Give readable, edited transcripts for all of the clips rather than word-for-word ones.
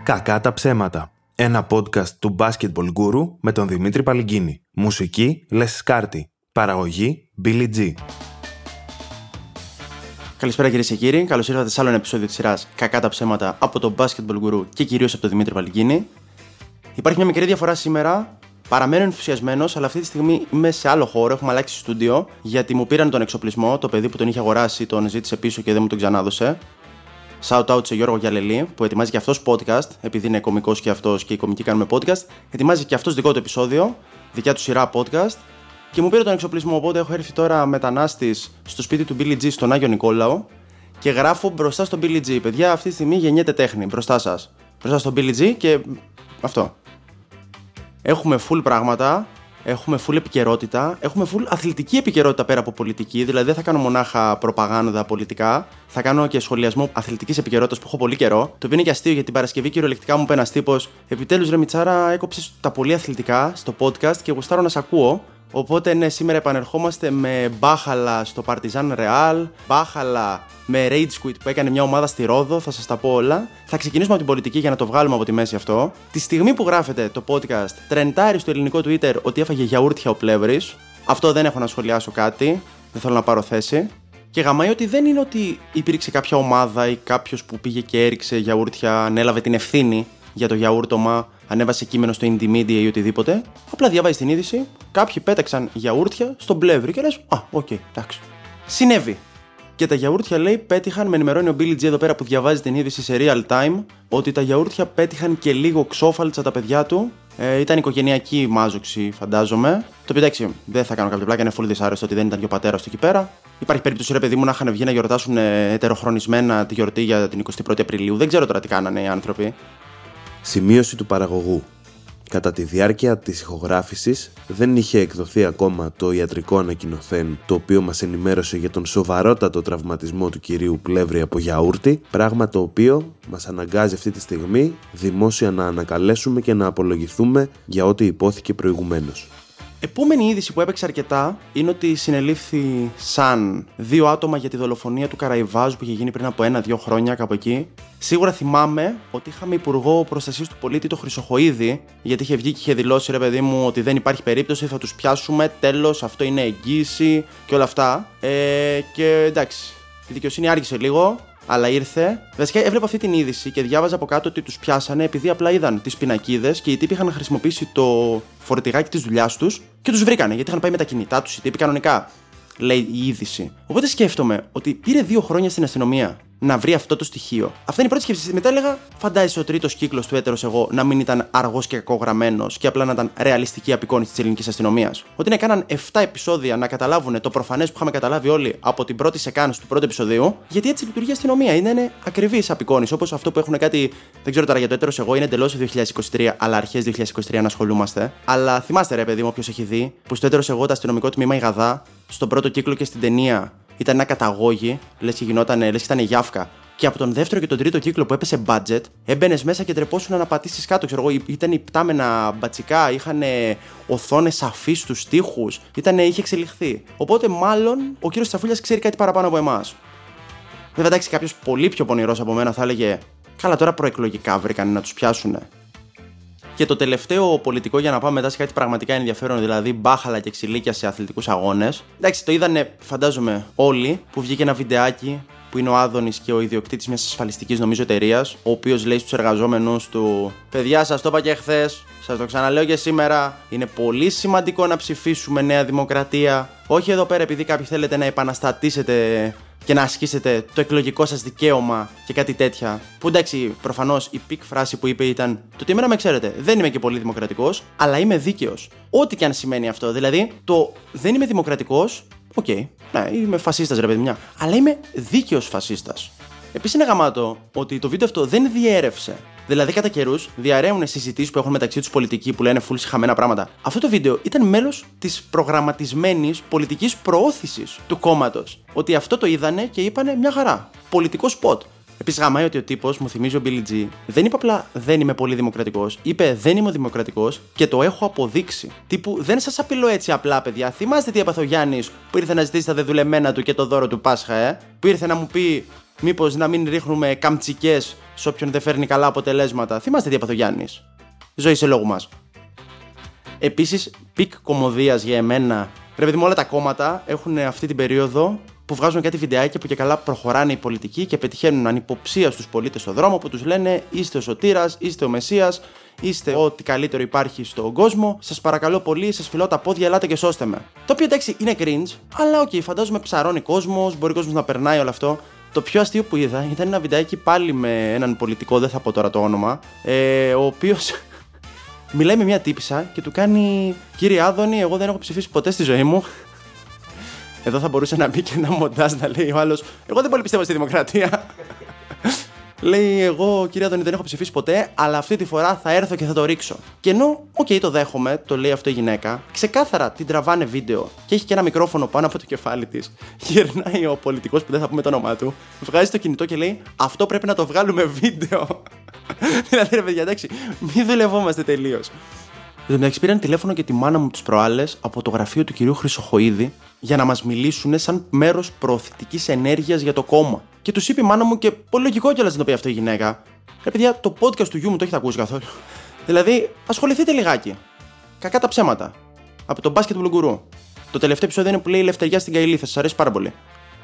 Κακά τα ψέματα. Ένα podcast του Basketball Guru με τον Δημήτρη Παλυγκίνη. Μουσική Λες Σκάρτη. Παραγωγή Billy G. Καλησπέρα κυρίες και κύριοι. Καλώς ήρθατε σε άλλο ένα επεισόδιο της σειράς Κακά τα ψέματα από τον Basketball Guru και κυρίως από τον Δημήτρη Παλυγκίνη. Υπάρχει μια μικρή διαφορά σήμερα. Παραμένω ενθουσιασμένος, αλλά αυτή τη στιγμή είμαι σε άλλο χώρο. Έχουμε αλλάξει στούντιο γιατί μου πήραν τον εξοπλισμό. Το παιδί που τον είχε αγοράσει τον ζήτησε πίσω και δεν μου τον ξανάδωσε. Shout out σε Γιώργο Γιαλελή που ετοιμάζει και αυτός podcast, επειδή είναι κωμικός και αυτός και οι κωμικοί κάνουμε podcast. Ετοιμάζει και αυτός δικό του επεισόδιο, δικιά του σειρά podcast. Και μου πήρε τον εξοπλισμό, οπότε έχω έρθει τώρα μετανάστης στο σπίτι του Billy G στον Άγιο Νικόλαο και γράφω μπροστά στον Billy G. Παιδιά, αυτή τη στιγμή γεννιέται τέχνη μπροστά σας. Μπροστά στον Billy G και αυτό. Έχουμε full πράγματα, έχουμε full επικαιρότητα, έχουμε full αθλητική επικαιρότητα πέρα από πολιτική. Δηλαδή δεν θα κάνω μονάχα προπαγάνδα πολιτικά, θα κάνω και σχολιασμό αθλητικής επικαιρότητας που έχω πολύ καιρό. Το οποίο είναι και αστείο γιατί την Παρασκευή κυριολεκτικά μου είπε ένας τύπος: επιτέλους ρε Μιτσάρα, έκοψες τα πολύ αθλητικά στο podcast και γουστάρω να σ' ακούω. Οπότε ναι, σήμερα επανερχόμαστε με μπάχαλα στο Partizan Real, μπάχαλα με Rage Quit που έκανε μια ομάδα στη Ρόδο, θα σας τα πω όλα. Θα ξεκινήσουμε από την πολιτική για να το βγάλουμε από τη μέση αυτό. Τη στιγμή που γράφετε το podcast, τρεντάρει στο ελληνικό Twitter ότι έφαγε γιαούρτια ο Πλεύρης. Αυτό δεν έχω να σχολιάσω κάτι, δεν θέλω να πάρω θέση. Και γαμάει ότι δεν είναι ότι υπήρξε κάποια ομάδα ή κάποιος που πήγε και έριξε γιαούρτια, ανέλαβε την ευθύνη για το γιαούρτωμα, ανέβασε κείμενο στο Indymedia ή οτιδήποτε. Απλά διαβάζει την είδηση, κάποιοι πέταξαν γιαούρτια στον Πλεύρη και λες: οκ, εντάξει. Συνέβη. Και τα γιαούρτια, λέει, πέτυχαν, με ενημερώνει ο Billy G εδώ πέρα που διαβάζει την είδηση σε real time, ότι τα γιαούρτια πέτυχαν και λίγο ξόφαλτσα τα παιδιά του. Ήταν οικογενειακή μάζοξη, φαντάζομαι. Το οποίο εντάξει, δεν θα κάνω κάποια πλάκα, είναι full δυσάρεστο ότι δεν ήταν και ο πατέρας του εκεί πέρα. Υπάρχει περίπτωση, ρε παιδί μου, να είχαν βγει να γιορτάσουν ετεροχρονισμένα τη γιορτή για την 21η Απριλίου. Δεν ξέρω τώρα τι κάνανε οι άνθρωποι. Σημείωση του παραγωγού. Κατά τη διάρκεια της ηχογράφησης δεν είχε εκδοθεί ακόμα το ιατρικό ανακοινωθέν, το οποίο μας ενημέρωσε για τον σοβαρότατο τραυματισμό του κυρίου Πλεύρη από γιαούρτι, πράγμα το οποίο μας αναγκάζει αυτή τη στιγμή δημόσια να ανακαλέσουμε και να απολογηθούμε για ό,τι υπόθηκε προηγουμένως. Επόμενη είδηση που έπαιξε αρκετά είναι ότι συνελήφθη σαν 2 άτομα για τη δολοφονία του Καραϊβάζου που είχε γίνει πριν από 1-2 χρόνια, κάπου εκεί. Σίγουρα θυμάμαι ότι είχαμε υπουργό προστασίας του πολίτη, το Χρυσοχοΐδη, γιατί είχε βγει και είχε δηλώσει, ρε παιδί μου, ότι δεν υπάρχει περίπτωση, θα τους πιάσουμε, τέλος, αυτό είναι εγγύηση και όλα αυτά. Και εντάξει, η δικαιοσύνη άργησε λίγο. Αλλά ήρθε. Βασικά έβλεπα αυτή την είδηση και διάβαζα από κάτω ότι τους πιάσανε επειδή απλά είδαν τις πινακίδες και οι τύποι είχαν χρησιμοποιήσει το φορτηγάκι της δουλειάς τους και τους βρήκανε γιατί είχαν πάει με τα κινητά τους οι τύποι κανονικά. Λέει η είδηση. Οπότε σκέφτομαι ότι πήρε 2 χρόνια στην αστυνομία να βρει αυτό το στοιχείο. Αυτή είναι η πρώτη σκέψη. Μετά έλεγα, φαντάζεσαι ο τρίτος κύκλος του έτερος εγώ να μην ήταν αργός και κακογραμμένος και απλά να ήταν ρεαλιστική απεικόνηση της ελληνικής αστυνομίας. Ότι να κάναν 7 επεισόδια να καταλάβουν το προφανές που είχαμε καταλάβει όλοι από την πρώτη σεκάνωση του πρώτου επεισοδίου, γιατί έτσι λειτουργεί η αστυνομία. Είναι ακριβής απεικόνηση. Όπως αυτό που έχουν κάτι, δεν ξέρω τώρα για το έτερος εγώ, είναι εντελώς 2023, αλλά αρχές 2023 να ασχολούμαστε. Αλλά θυμάστε, ρε παιδί μου, όποιος έχει δει, που στο έτερος εγώ το αστυνομικό τμήμα η Γαδά, στον πρώτο κύκλο και στην ταινία. Ήταν ένα καταγόγι, λες και ήταν γιάφκα. Και από τον δεύτερο και τον τρίτο κύκλο που έπεσε budget, έμπαινες μέσα και τρεπόσουν να πατήσεις κάτω. Ξέρω εγώ, ήταν υπτάμενα μπατσικά, είχαν οθόνες αφής στους τοίχους, είχε εξελιχθεί. Οπότε, μάλλον ο κύριος Τσαφούλιας ξέρει κάτι παραπάνω από εμάς. Βέβαια, εντάξει, κάποιος πολύ πιο πονηρός από μένα θα έλεγε: καλά, τώρα προεκλογικά βρήκανε να τους πιάσουνε. Και το τελευταίο πολιτικό, για να πάμε μετά σε κάτι πραγματικά ενδιαφέρον, δηλαδή μπάχαλα και ξυλίκια σε αθλητικούς αγώνες. Εντάξει, το είδανε, φαντάζομαι, όλοι, που βγήκε ένα βιντεάκι που είναι ο Άδωνης και ο ιδιοκτήτης μιας ασφαλιστικής, νομίζω, εταιρείας, ο οποίος λέει στους εργαζόμενους του: παιδιά, σας το είπα και χθες, σας το ξαναλέω και σήμερα. Είναι πολύ σημαντικό να ψηφίσουμε Νέα Δημοκρατία. Όχι εδώ πέρα επειδή κάποιοι θέλετε να επαναστατήσετε και να ασκήσετε το εκλογικό σας δικαίωμα και κάτι τέτοια. Που εντάξει, προφανώς η πικ φράση που είπε ήταν: το ότι εμένα με ξέρετε, δεν είμαι και πολύ δημοκρατικός, αλλά είμαι δίκαιος. Ό,τι και αν σημαίνει αυτό. Δηλαδή, το δεν είμαι δημοκρατικός, οκ, ναι, είμαι φασίστας, ρε παιδί μια, αλλά είμαι δίκαιος φασίστας. Επίσης είναι γαμάτο ότι το βίντεο αυτό δεν διέρευσε. Δηλαδή, κατά καιρούς διαρρέουν συζητήσεις που έχουν μεταξύ τους πολιτικοί που λένε full συχαμένα πράγματα. Αυτό το βίντεο ήταν μέλος της προγραμματισμένης πολιτικής προώθησης του κόμματος. Ότι αυτό το είδανε και είπανε μια χαρά. Πολιτικό σποτ. Επίσης, γαμάει ότι ο τύπος, μου θυμίζει ο Billy G, δεν είπε απλά δεν είμαι πολύ δημοκρατικός. Είπε δεν είμαι δημοκρατικός και το έχω αποδείξει. Τύπου δεν σας απειλώ έτσι απλά, παιδιά. Θυμάστε τι έπαθε ο Γιάννης που ήρθε να ζητήσει τα δεδουλεμένα του και το δώρο του Πάσχα, που ήρθε να μου πει μήπως να μην ρίχνουμε καμτσικές σε όποιον δεν φέρνει καλά αποτελέσματα. Θυμάστε τι έπαθε ο Γιάννης. Ζωή σε λόγου μας. Επίσης, πικ κωμωδίας για εμένα. Ρε παιδί μου, όλα τα κόμματα έχουν αυτή την περίοδο που βγάζουν κάτι βιντεάκια που και καλά προχωράνε οι πολιτικοί και πετυχαίνουν ανυποψία στους πολίτες στον δρόμο που τους λένε είστε ο σωτήρας, είστε ο Μεσσίας, είστε ό,τι καλύτερο υπάρχει στον κόσμο. Σας παρακαλώ πολύ, σας φιλώ τα πόδια, ελάτε και σώστε με. Το οποίο εντάξει είναι cringe, αλλά οκ, φαντάζομαι ψαρώνει κόσμος, μπορεί ο κόσμος να περνάει όλο αυτό. Το πιο αστείο που είδα ήταν ένα βιντεάκι πάλι με έναν πολιτικό, δεν θα πω τώρα το όνομα, ο οποίος μιλάει με μια τύπισσα και του κάνει «Κύριε Άδωνη, εγώ δεν έχω ψηφίσει ποτέ στη ζωή μου». Εδώ θα μπορούσε να μπει και ένα μοντάζ να λέει ο άλλος «Εγώ δεν πολύ πιστεύω στη δημοκρατία». Λέει «Εγώ, κύριε Άδωνη, δεν έχω ψηφίσει ποτέ, αλλά αυτή τη φορά θα έρθω και θα το ρίξω». Και ενώ, το δέχομαι, το λέει αυτό η γυναίκα, ξεκάθαρα την τραβάνε βίντεο και έχει και ένα μικρόφωνο πάνω από το κεφάλι της. Γυρνάει ο πολιτικός που δεν θα πούμε το όνομά του, βγάζει το κινητό και λέει «Αυτό πρέπει να το βγάλουμε βίντεο». Δηλαδή, ρε παιδιά, εντάξει, μην δουλευόμαστε τελείως. Εν τω μεταξύ, πήραν τηλέφωνο και τη μάνα μου τις προάλλες από το γραφείο του κυρίου Χρυσοχοΐδη για να μας μιλήσουν σαν μέρος προωθητικής ενέργειας για το κόμμα. Και τους είπε η μάνα μου, και πολύ λογικό κιόλας να το πει αυτό η γυναίκα. Ρε παιδιά, το podcast του γιού μου το έχετε ακούσει καθόλου? Δηλαδή, ασχοληθείτε λιγάκι. Κακά τα ψέματα. Από το Basketball Guru. Το τελευταίο επεισόδιο είναι που λέει Λευτεριά στην Καηλή, θα σας αρέσει πάρα πολύ.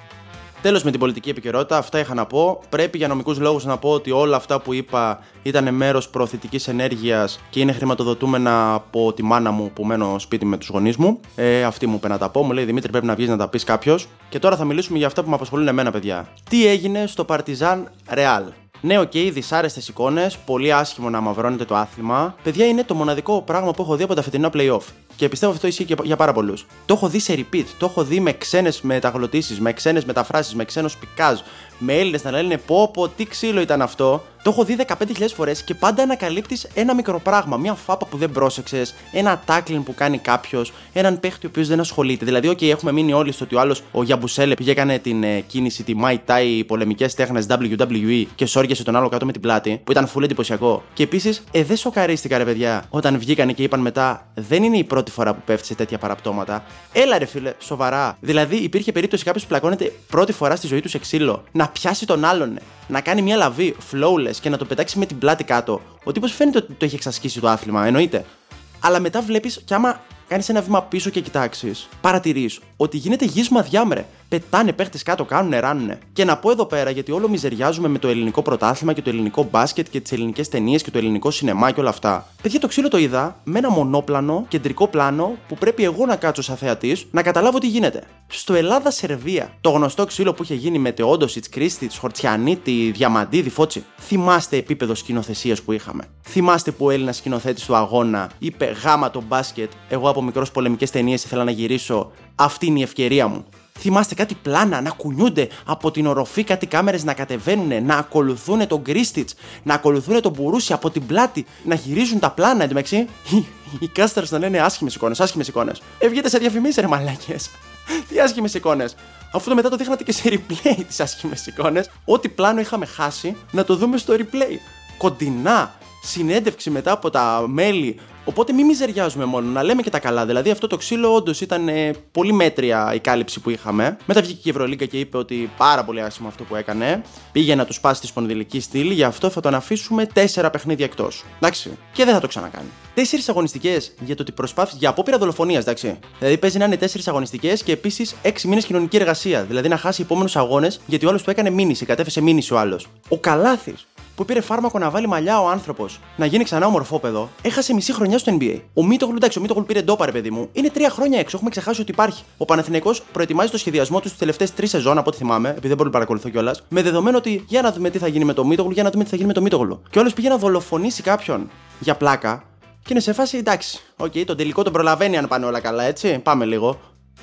Τέλος με την πολιτική επικαιρότητα, αυτά είχα να πω. Πρέπει για νομικούς λόγους να πω ότι όλα αυτά που είπα ήταν μέρος προωθητικής ενέργειας και είναι χρηματοδοτούμενα από τη μάνα μου που μένω σπίτι με τους γονείς μου. Αυτή μου είπε να τα πω, μου λέει Δημήτρη, πρέπει να βγεις να τα πεις κάποιος. Και τώρα θα μιλήσουμε για αυτά που με απασχολούν εμένα, παιδιά. Τι έγινε στο Παρτιζάν Ρεάλ? Ναι, δυσάρεστες εικόνες, πολύ άσχημο να αμαυρώνεται το άθλημα. Παιδιά, είναι το μοναδικό πράγμα που έχω δει από τα φετινά play-off. Και πιστεύω αυτό ισχύει και για πάρα πολλούς. Το έχω δει σε repeat, το έχω δει με ξένες μεταγλωτήσεις, με ξένες μεταφράσεις, με ξένο σπικάζ, με Έλληνες να λένε πω, τι ξύλο ήταν αυτό. Το έχω δει 15.000 φορές και πάντα ανακαλύπτεις ένα μικρό πράγμα. Μια φάπα που δεν πρόσεξες, ένα tackling που κάνει κάποιος, έναν παίχτη ο οποίος δεν ασχολείται. Δηλαδή, έχουμε μείνει όλοι στο ότι ο άλλος, ο Γιαμπουσέλε, πήγε έκανε την κίνηση, τη Muay Thai, πολεμικές τέχνες WWE και σόριασε τον άλλο κάτω με την πλάτη, που ήταν full εντυπωσιακό. Και επίσης, δεν σοκαρίστηκα, ρε παιδιά, όταν βγήκανε και είπαν μετά, δεν είναι η πρώτη φορά που πέφτει σε τέτοια παραπτώματα. Έλα, ρε φίλε, σοβαρά. Δηλαδή, υπήρχε περίπτωση κάποιος που πλακώνεται πρώτη φορά στη ζωή του σε ξύλο, να πιάσει τον άλλον, να κάνει μια λαβή flawless και να το πετάξει με την πλάτη κάτω. Ο τύπος φαίνεται ότι το έχει εξασκήσει το άθλημα, εννοείται. Αλλά μετά βλέπεις, και άμα κάνεις ένα βήμα πίσω και κοιτάξεις, παρατηρείς ότι γίνεται γύσμα διάμερε. Πετάνε παίχτες κάτω, κάνουνε, ράνουνε. Και να πω εδώ πέρα, γιατί όλο μιζεριάζουμε με το ελληνικό πρωτάθλημα και το ελληνικό μπάσκετ και τις ελληνικές ταινίες και το ελληνικό σινεμά και όλα αυτά. Παιδιά, το ξύλο το είδα με ένα μονόπλανο, κεντρικό πλάνο, που πρέπει εγώ να κάτσω σαν θεατής να καταλάβω τι γίνεται. Στο Ελλάδα-Σερβία, το γνωστό ξύλο που είχε γίνει με Τεόντοσιτς, Κρίστιτς, Χορτσιανίτη, Διαμαντίδη, Φώτσι. Θυμάστε επίπεδο σκηνοθεσίας που είχαμε? Θυμάστε που ο Έλληνας σκηνοθέτης του αγώνα είπε γάμα το μπάσκετ, εγώ από μικρός πολεμικές ταινίες ήθελα να γυρίσω, αυτή είναι η ευκαιρία μου? Θυμάστε κάτι πλάνα να κουνιούνται από την οροφή, κάτι κάμερες να κατεβαίνουν, να ακολουθούν τον Κρίστιτς, να ακολουθούν τον Μπουρούση από την πλάτη, να γυρίζουν τα πλάνα εντωμεταξύ. Οι κάστερς να λένε άσχημες εικόνες. Βγείτε σε διαφημίσεις, ρε μαλάκες. Τι άσχημες εικόνες? Αφού το μετά το δείχνατε και σε replay τις άσχημες εικόνες, ό,τι πλάνο είχαμε χάσει να το δούμε στο replay. Κοντινά, συνέντευξη μετά από τα μέλη. Οπότε μην μιζεριάζουμε μόνο, να λέμε και τα καλά. Δηλαδή, αυτό το ξύλο όντως ήταν πολύ μέτρια η κάλυψη που είχαμε. Μετά βγήκε και η Ευρωλίγκα και είπε ότι πάρα πολύ άσχημο αυτό που έκανε. Πήγε να του σπάσει τη σπονδυλική στήλη, γι' αυτό θα τον αφήσουμε 4 παιχνίδια εκτός. Εντάξει. Και δεν θα το ξανακάνει. 4 αγωνιστικές για το ότι προσπάθησε. Για απόπειρα δολοφονίας, εντάξει. Δηλαδή, παίζει να είναι 4 αγωνιστικές και επίσης 6 μήνες κοινωνική εργασία. Δηλαδή, να χάσει επόμενους αγώνες γιατί ο άλλος του έκανε μήνυση, κατέφεσε μήνυση ο άλλος. Ο Καλάθης, που πήρε φάρμακο να βάλει μαλλιά ο άνθρωπος, να γίνει ξανά ομορφόπεδο, έχασε μισή χρονιά στο NBA. Ο Μίτογλου, εντάξει, ο Μίτογλου πήρε ντόπα, ρε παιδί μου. Είναι 3 χρόνια έξω, έχουμε ξεχάσει ότι υπάρχει. Ο Παναθηναϊκός προετοιμάζει το σχεδιασμό του στις τελευταίες 3 σεζόν, από ό,τι θυμάμαι, επειδή δεν μπορώ να παρακολουθώ κιόλας, με δεδομένο ότι για να δούμε τι θα γίνει με το Μίτογλου, για να δούμε τι θα γίνει με το Μίτογλου. Και όλος πήγε να δολοφονήσει κάποιον για πλάκα και είναι σε φάση εντάξει. Τον τελικό τον προλαβαίνει αν πάνε όλα καλά, έτσι. Πάμε λίγο.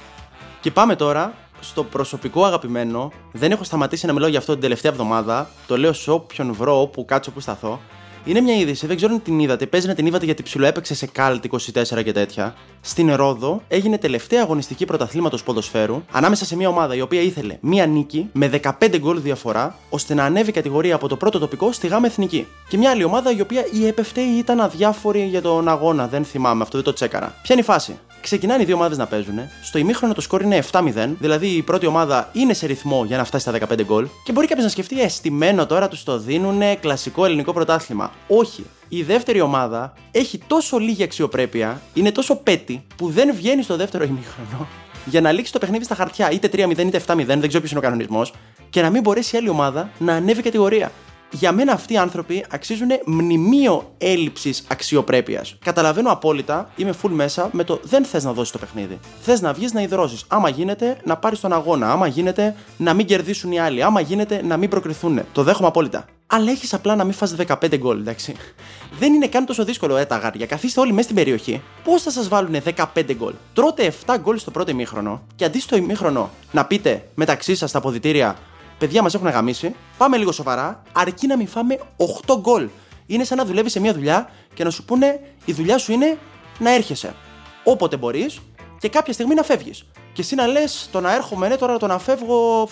Και πάμε τώρα στο προσωπικό αγαπημένο. Δεν έχω σταματήσει να μιλάω για αυτό την τελευταία εβδομάδα. Το λέω σε όποιον βρω, όπου κάτσω, που σταθώ. Είναι μια είδηση, δεν ξέρω αν την είδατε. Παίζει να την είδατε γιατί ψιλοέπαιξε σε Καλτ 24 και τέτοια. Στην Ρόδο έγινε τελευταία αγωνιστική πρωταθλήματος ποδοσφαίρου ανάμεσα σε μια ομάδα η οποία ήθελε μια νίκη με 15 γκολ διαφορά, ώστε να ανέβει κατηγορία από το πρώτο τοπικό στη γάμα εθνική. Και μια άλλη ομάδα η οποία ή έπεφτε ή ήταν αδιάφορη για τον αγώνα. Δεν θυμάμαι, αυτό δεν το τσέκαρα. Ποια είναι η φάση? Ξεκινάνε οι δύο ομάδες να παίζουν. Στο ημίχρονο το σκορ είναι 7-0, δηλαδή η πρώτη ομάδα είναι σε ρυθμό για να φτάσει στα 15 γκολ. Και μπορεί κάποιος να σκεφτεί, αισθημένο τώρα τους το δίνουνε κλασικό ελληνικό πρωτάθλημα. Όχι. Η δεύτερη ομάδα έχει τόσο λίγη αξιοπρέπεια, είναι τόσο πέτη, που δεν βγαίνει στο δεύτερο ημίχρονο για να λήξει το παιχνίδι στα χαρτιά, είτε 3-0 είτε 7-0, δεν ξέρω ποιος είναι ο κανονισμός, και να μην μπορέσει η άλλη ομάδα να ανέβει κατηγορία. Για μένα αυτοί οι άνθρωποι αξίζουν μνημείο έλλειψης αξιοπρέπειας. Καταλαβαίνω απόλυτα, είμαι full μέσα με το δεν θες να δώσεις το παιχνίδι. Θες να βγεις να υδρώσεις. Άμα γίνεται να πάρεις τον αγώνα. Άμα γίνεται να μην κερδίσουν οι άλλοι. Άμα γίνεται να μην προκριθούν. Το δέχομαι απόλυτα. Αλλά έχεις απλά να μην φας 15 γκολ, εντάξει. Δεν είναι καν τόσο δύσκολο, τα γάρια. Καθίστε όλοι μέσα στην περιοχή. Πώς θα σας βάλουν 15 γκολ? Τρώτε 7 γκολ στο πρώτο ημίχρονο και αντί στο ημίχρονο να πείτε μεταξύ σας στα αποδυτήρια, παιδιά μας έχουν γαμίσει, πάμε λίγο σοβαρά, αρκεί να μην φάμε 8 γκολ. Είναι σαν να δουλεύεις σε μια δουλειά και να σου πούνε η δουλειά σου είναι να έρχεσαι όποτε μπορείς και κάποια στιγμή να φεύγεις. Και εσύ να λες το να έρχομαι, ναι, τώρα το να φεύγω.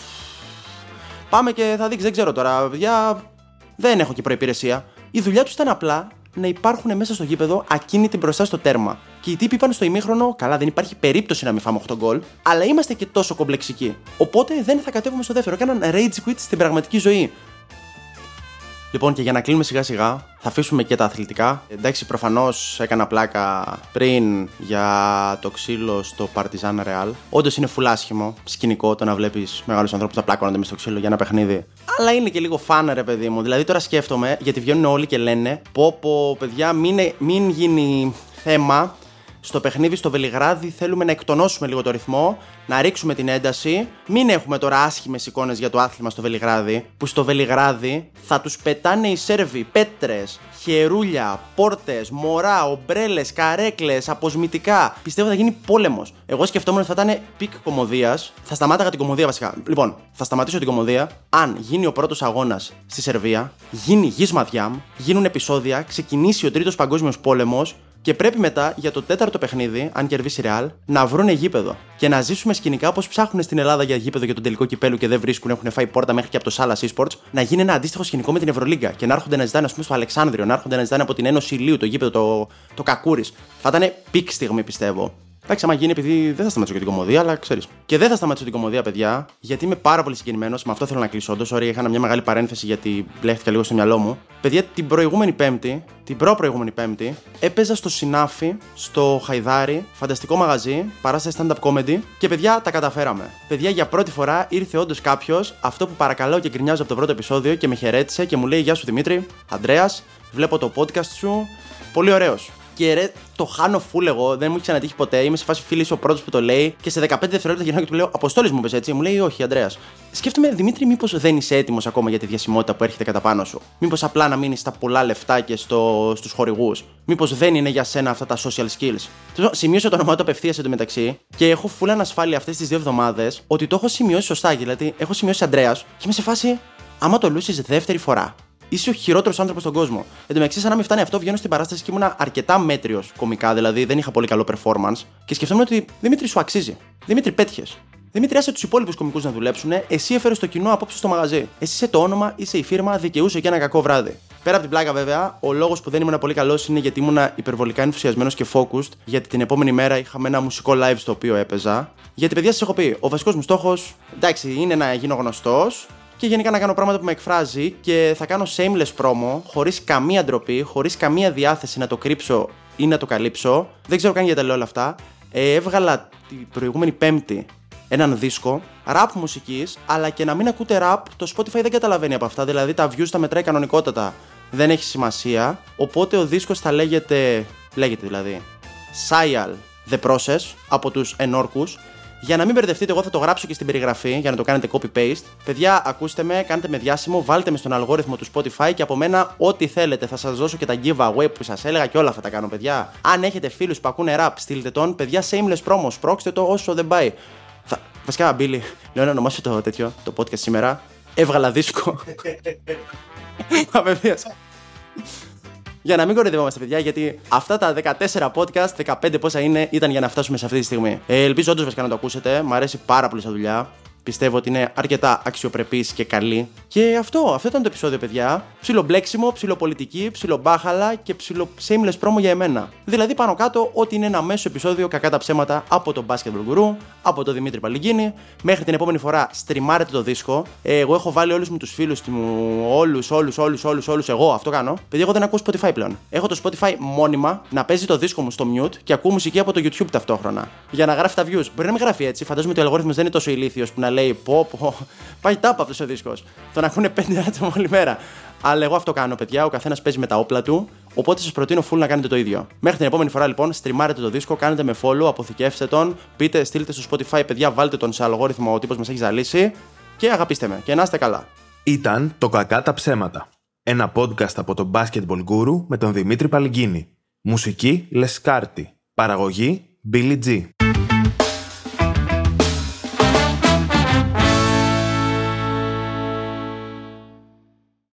Πάμε και θα δείξει, δεν ξέρω τώρα, παιδιά, δεν έχω και προϋπηρεσία. Η δουλειά τους ήταν απλά να υπάρχουν μέσα στο γήπεδο ακίνητοι μπροστά στο τέρμα. Και οι τύποι είπαν στο ημίχρονο, καλά, δεν υπάρχει περίπτωση να μην φάμε 8 γκολ, αλλά είμαστε και τόσο κομπλεξικοί. Οπότε δεν θα κατέβουμε στο δεύτερο. Έκαναν rage quit στην πραγματική ζωή. Λοιπόν, και για να κλείνουμε σιγά σιγά, θα αφήσουμε και τα αθλητικά. Εντάξει, προφανώς έκανα πλάκα πριν για το ξύλο στο Partizan Real. Όντως είναι φουλ άσχημο σκηνικό το να βλέπεις μεγάλους ανθρώπους να πλάκωνονται μες στο ξύλο για ένα παιχνίδι. Αλλά είναι και λίγο φαν, ρε παιδί μου. Δηλαδή τώρα σκέφτομαι, γιατί βγαίνουν όλοι και λένε, πω παιδιά, μην γίνει θέμα. Στο παιχνίδι στο Βελιγράδι θέλουμε να εκτονώσουμε λίγο το ρυθμό, να ρίξουμε την ένταση. Μην έχουμε τώρα άσχημες εικόνες για το άθλημα στο Βελιγράδι, που στο Βελιγράδι θα τους πετάνε οι Σέρβοι πέτρες, χερούλια, πόρτες, μωρά, ομπρέλες, καρέκλες, αποσμητικά. Πιστεύω θα γίνει πόλεμος. Εγώ σκεφτόμουν ότι θα ήταν πικ κομμωδίας. Θα σταμάταγα την κομμωδία βασικά. Λοιπόν, θα σταματήσω την κομμωδία αν γίνει ο πρώτος αγώνας στη Σερβία, γίνει γης Μαδιάμ, γίνουν επεισόδια, ξεκινήσει ο τρίτος παγκόσμιος πόλεμος. Και πρέπει μετά για το τέταρτο παιχνίδι, αν κερδίσει η Real, να βρούνε γήπεδο. Και να ζήσουμε σκηνικά όπως ψάχνουν στην Ελλάδα για γήπεδο για τον τελικό κυπέλου και δεν βρίσκουν, έχουν φάει πόρτα μέχρι και από το Σάλας Esports. Να γίνει ένα αντίστοιχο σκηνικό με την Ευρωλίγκα. Και να έρχονται να ζητάνε, ας πούμε, στο Αλεξάνδριο, να έρχονται να ζητάνε από την Ένωση Ηλίου το γήπεδο, το Κακούρης. Θα ήταν πικ στιγμή, πιστεύω. Εντάξει, άμα γίνει, επειδή δεν θα σταματήσω και την κομμωδία, αλλά ξέρεις. Και δεν θα σταματήσω την κομμωδία, παιδιά, γιατί είμαι πάρα πολύ συγκινημένος. Με αυτό θέλω να κλείσω. Όντως, είχα μια μεγάλη παρένθεση γιατί μπλέχτηκα λίγο στο μυαλό μου. Παιδιά, την προπροηγούμενη Πέμπτη, έπαιζα στο Συνάφι, στο Χαϊδάρι, φανταστικό μαγαζί, παράσταση stand-up comedy. Και παιδιά, τα καταφέραμε. Παιδιά, για πρώτη φορά ήρθε όντως κάποιος, αυτό που παρακαλώ και γκρινιάζω από το πρώτο επεισόδιο και με χαιρέτησε και μου λέει: Γεια σου Δημήτρη, Ανδρέας, βλέπω το podcast σου. Πολύ ωραίος. Και ρε, το χάνω φουλ εγώ, δεν μου έχει ξανατύχει ποτέ. Είμαι σε φάση φίλη, ο πρώτος που το λέει. Και σε 15 δευτερόλεπτα γυρνάω και του λέω: Αποστόλης μου πες έτσι. Μου λέει: Όχι, Ανδρέας. Σκέφτομαι, Δημήτρη, μήπως δεν είσαι έτοιμος ακόμα για τη διασημότητα που έρχεται κατά πάνω σου. Μήπως απλά να μείνεις στα πολλά λεφτά και στους χορηγούς. Μήπως δεν είναι για σένα αυτά τα social skills. Σημείωσα το όνομά του απευθείας εντωμεταξύ και έχω φουλ ανασφάλεια αυτές τις 2 εβδομάδες ότι το έχω σημειώσει σωστά. Δηλαδή, έχω σημειώσει Ανδρέας και είμαι σε φάση, άμα το λούσεις δεύτερη φορά. Είσαι ο χειρότερος άνθρωπος στον κόσμο. Εν τω μεταξύ, σαν να μην φτάνει αυτό, βγαίνω στην παράσταση και ήμουν αρκετά μέτριος κωμικά, δηλαδή δεν είχα πολύ καλό performance. Και σκεφτόμουν ότι Δημήτρη, σου αξίζει. Δημήτρη, πέτυχες. Δημήτρη, άσε τους υπόλοιπους κωμικούς να δουλέψουν. Εσύ έφερες το κοινό απόψε στο μαγαζί. Εσύ είσαι το όνομα, είσαι η φίρμα, δικαιούσε και ένα κακό βράδυ. Πέρα από την πλάκα, βέβαια, ο λόγος που δεν ήμουν πολύ καλός είναι γιατί ήμουν υπερβολικά ενθουσιασμένος και focused. Γιατί την επόμενη μέρα είχαμε ένα μουσικό live στο οποίο έπαιζα. Γιατί, παιδιά, σας έχω πει, ο βασικός μου στόχος, εντάξει, είναι να γίνω γνωστός. Και γενικά να κάνω πράγματα που με εκφράζει και θα κάνω shameless promo, χωρίς καμία ντροπή, χωρίς καμία διάθεση να το κρύψω ή να το καλύψω. Δεν ξέρω καν γιατί τα λέω όλα αυτά. Έβγαλα την προηγούμενη Πέμπτη έναν δίσκο rap μουσικής, αλλά και να μην ακούτε rap, το Spotify δεν καταλαβαίνει από αυτά. Δηλαδή τα views τα μετράει κανονικότατα. Δεν έχει σημασία. Οπότε ο δίσκος θα λέγεται δηλαδή Sayal The Process από τους Ενόρκους. Για να μην μπερδευτείτε, εγώ θα το γράψω και στην περιγραφή για να το κάνετε copy-paste. Παιδιά, ακούστε με, κάντε με διάσημο, βάλτε με στον αλγόριθμο του Spotify και από μένα ό,τι θέλετε. Θα σας δώσω και τα giveaway που σας έλεγα και όλα αυτά τα κάνω, παιδιά. Αν έχετε φίλους που ακούνε rap, στείλτε τον. Παιδιά, shameless promo, σπρώξτε το όσο δεν πάει. Βασικά, Μπίλι, λέω να ονομάσω το podcast σήμερα. Έβγαλα δίσκο. Απευθείας. Για να μην κοροϊδευόμαστε, παιδιά, γιατί αυτά τα 14 podcast, 15 πόσα είναι, ήταν για να φτάσουμε σε αυτή τη στιγμή. Ελπίζω όντως βασικά να το ακούσετε. Μ' αρέσει πάρα πολύ σαν δουλειά. Πιστεύω ότι είναι αρκετά αξιοπρεπής και καλή Και αυτό ήταν το επεισόδιο, παιδιά. Ψιλομπλέξιμο, ψιλοπολιτική, ψιλομπάχαλα και ψιλο-shameless promo για εμένα. Δηλαδή, πάνω κάτω, ότι είναι ένα μέσο επεισόδιο κακά τα ψέματα από τον Basketball Guru, από τον Δημήτρη Παλυγκίνη. Μέχρι την επόμενη φορά, στριμάρετε το δίσκο. Εγώ έχω βάλει όλους μου τους φίλους μου, όλους. Εγώ αυτό κάνω. Παιδιά, εγώ δεν ακούω Spotify πλέον. Έχω το Spotify μόνιμα να παίζει το δίσκο μου στο mute και ακούω μουσική από το YouTube ταυτόχρονα. Για να γράφει τα views. Μπορεί να μην γράφει έτσι. Φαντάζομαι ότι ο αλγόριθμος δεν είναι τόσο ηλίθιος που να λέει πω, πάει τάπα αυτός ο δίσκος. Τον ακούνε 5 άτομα όλη μέρα. Αλλά εγώ αυτό κάνω, παιδιά. Ο καθένας παίζει με τα όπλα του. Οπότε σας προτείνω full να κάνετε το ίδιο. Μέχρι την επόμενη φορά, λοιπόν, στριμάρετε το δίσκο, κάνετε με follow, αποθηκεύστε τον, στείλτε στο Spotify, παιδιά, βάλτε τον σε αλγόριθμο, ο τύπος μας έχει ζαλίσει και αγαπήστε με. Και να είστε καλά. Ήταν το Κακά τα ψέματα. Ένα podcast από τον Basketball Guru με τον Δημήτρη Παλυγκίνη. Μουσική Λεσκάρτη. Παραγωγή Billy G.